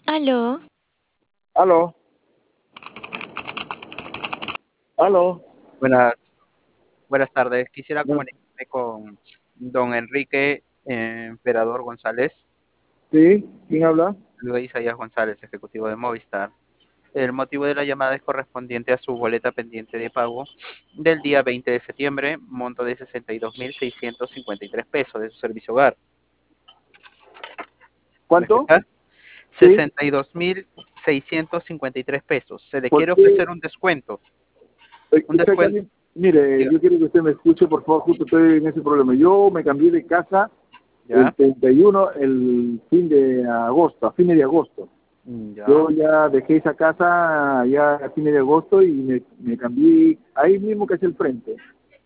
Aló, Aló, aló. Buenas, buenas tardes. Quisiera No, comunicarme con don Enrique Emperador González, ¿sí? ¿Quién habla? Luis Isaías González, ejecutivo de Movistar. El motivo de la llamada es correspondiente a su boleta pendiente de pago del día 20 de septiembre, monto de 62.653 pesos de su servicio hogar. ¿Me ¿Cuánto? escucha? Sí. 62.653 pesos. Se le ¿Por quiere qué? ofrecer un descuento. Un descuento. Exactamente. Mire, Diga, yo quiero que usted me escuche, por favor, justo estoy en ese problema. Yo me cambié de casa el ¿ya? 31, el fin de agosto, a fines de agosto. ¿Ya? Yo ya dejé esa casa ya a fines de agosto y me cambié ahí mismo que es el frente.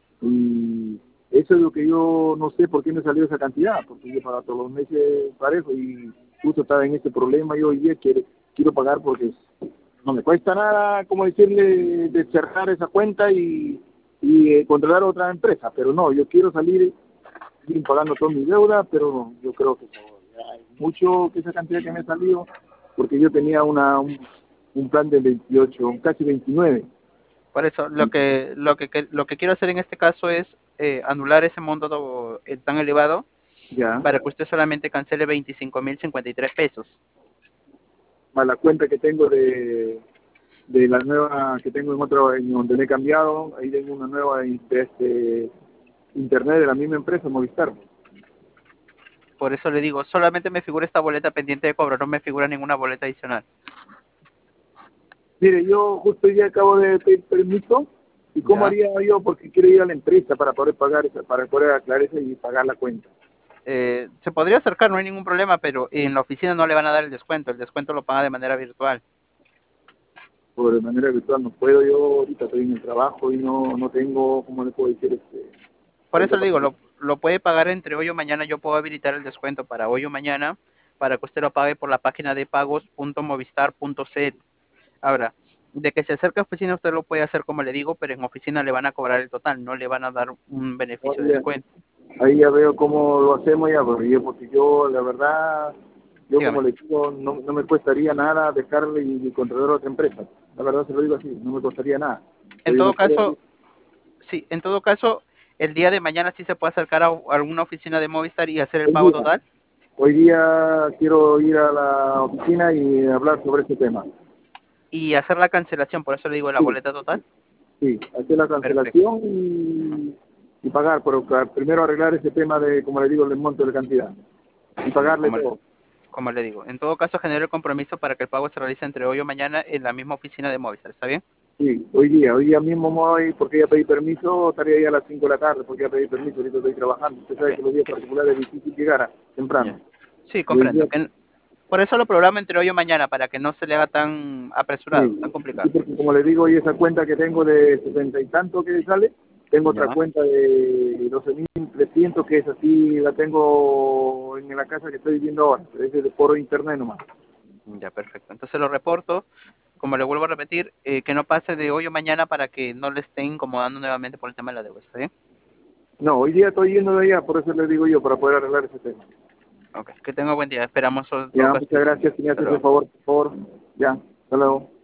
Y eso es lo que yo no sé por qué me salió esa cantidad, porque yo para todos los meses parejo y justo estaba en este problema y hoy día quiero pagar porque no me cuesta nada, como decirle, de cerrar esa cuenta y controlar otra empresa, pero no, yo quiero salir bien pagando toda mi deuda, pero yo creo que ya es mucho que esa cantidad que me salió, porque yo tenía un plan de 28, casi 29. Por eso, lo que quiero hacer en este caso es anular ese monto tan elevado Ya, para que usted solamente cancele 25.053 pesos. más la cuenta que tengo de la nueva que tengo en otro, en donde me he cambiado, ahí tengo una nueva de internet de la misma empresa, Movistar. Por eso le digo, solamente me figura esta boleta pendiente de cobro, no me figura ninguna boleta adicional. Mire, yo justo hoy día acabo de pedir permiso, ¿y cómo ¿Ya? haría yo? Porque quiero ir a la empresa para poder pagar, para poder aclarar eso y pagar la cuenta. Se podría acercar, no hay ningún problema, pero en la oficina no le van a dar el descuento lo paga de manera virtual. Por de manera virtual no puedo, yo ahorita estoy en el trabajo y no tengo, ¿cómo le puedo decir? Por eso Ahorita le digo, para... lo puede pagar entre hoy o mañana, yo puedo habilitar el descuento para hoy o mañana, para que usted lo pague por la página de pagos.movistar.cl. Ahora, de que se acerque a oficina usted lo puede hacer como le digo, pero en oficina le van a cobrar el total, no le van a dar un beneficio de descuento. Ahí ya veo cómo lo hacemos ya, porque yo, la verdad, yo como Dígame. le digo, no me costaría nada dejarle y controlar a otra empresa. La verdad se lo digo así, no me costaría nada. En Pero yo no todo quiero, caso, sí, en todo caso, el día de mañana sí se puede acercar a alguna oficina de Movistar y hacer el hoy pago día, total hoy día quiero ir a la oficina y hablar sobre este tema. y hacer la cancelación, por eso le digo la Sí, boleta total. sí, hacer la Perfecto. cancelación y pagar, pero primero arreglar ese tema de, como le digo, el monto de la cantidad y Ya, pagarle todo. como le digo. En todo caso, genero el compromiso para que el pago se realice entre hoy o mañana en la misma oficina de Movistar, ¿está bien? Sí, hoy día mismo voy, porque ya pedí permiso, estaría ahí a las 5 de la tarde, porque ya pedí permiso, ahorita estoy trabajando. Usted sabe Ok, que los días particulares es difícil llegar ya. temprano. Sí, Y hoy comprendo. día, Por eso lo programa entre hoy o mañana, para que no se le haga tan apresurado, tan sí, sí, complicado. porque como le digo, hoy esa cuenta que tengo de 70 y tanto que sale, tengo otra Ya, cuenta de 12.300 que es así, la tengo en la casa que estoy viviendo ahora, pero es de por internet nomás. ya, perfecto. Entonces lo reporto, como le vuelvo a repetir, que no pase de hoy o mañana para que no le estén incomodando nuevamente por el tema de la deuda, ¿está bien? No, hoy día estoy yendo de allá, por eso le digo yo, para poder arreglar ese tema. Ok, que tenga buen día. Esperamos otra Ya, ocasión. muchas gracias, si me Hasta hace ese luego. favor, por favor. Ya, hasta luego.